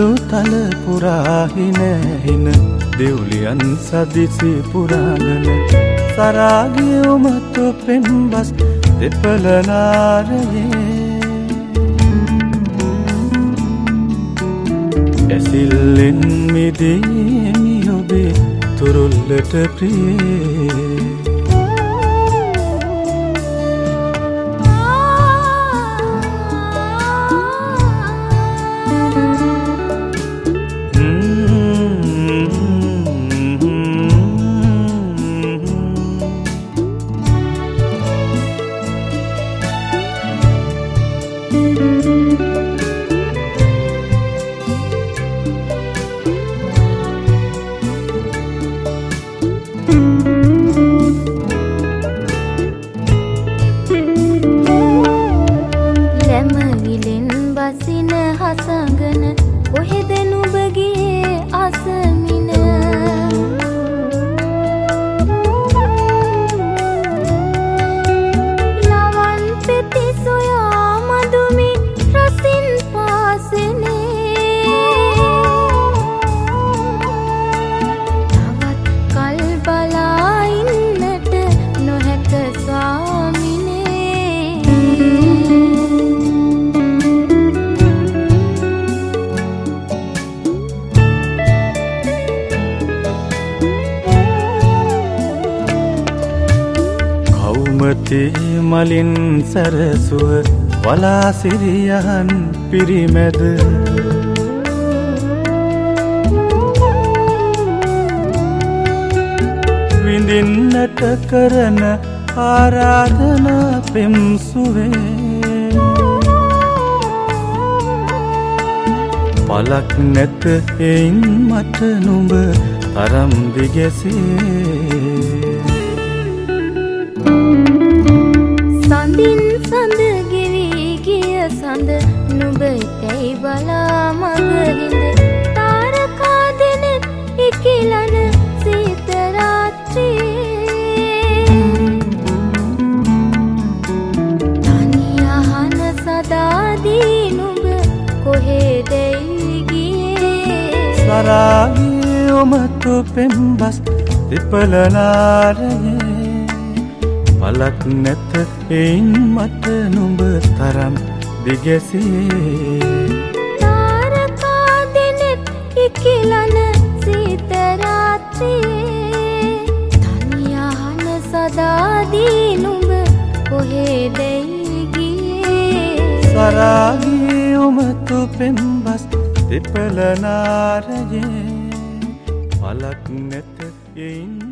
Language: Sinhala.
තලු තල පුරාහින හින දෙව්ලියන් සදිසි පුරාගෙන සරාගිය උමතු පෙම්බස් දෙපළනාරයේ ඇසිල්ලෙන් මිදීමි ඔබේ තුරුල්ලට ප්‍රියේ හසඟන කොහෙද නුඹ ගියේ අසමින ලවන් පෙති සොයා මදුමි රසින් පාසනේ තවත් කල් බලා ඉන්නට නොහැක ස්වාමිනේ කෞමති මලින් සරසුව වලා සිරියහන් පිරිමැද විඳින්නට කරන ආරාධනා පෙම්සුවේ පලක් නැත එයින් මට නුඹ තරම් දිගැසේ සඳින් සඳ ගෙවි ගිය සඳ නුඹ ඉතැයි බලා මගහිඳ තාරකා දෙනෙත් ඉකිලන සීත රාත්‍රියේ තනි අහන සදාදී නුඹ කොහෙදැයි ගියේ සරාගිය ඔමතු පෙම්බස් දෙපළනාරයේ පලක් නැත එයින් මට නුඹ තරම් දිගැසේ තාරකා දෙනෙත් ඉකිලන සීත රාත්‍රියේ තනි අහන සදාදී නුඹ කොහෙදැයි ගියේ සරාගිය ඔමතු පෙම්බස් දෙපළනාරයේ පලක් නැත එයින්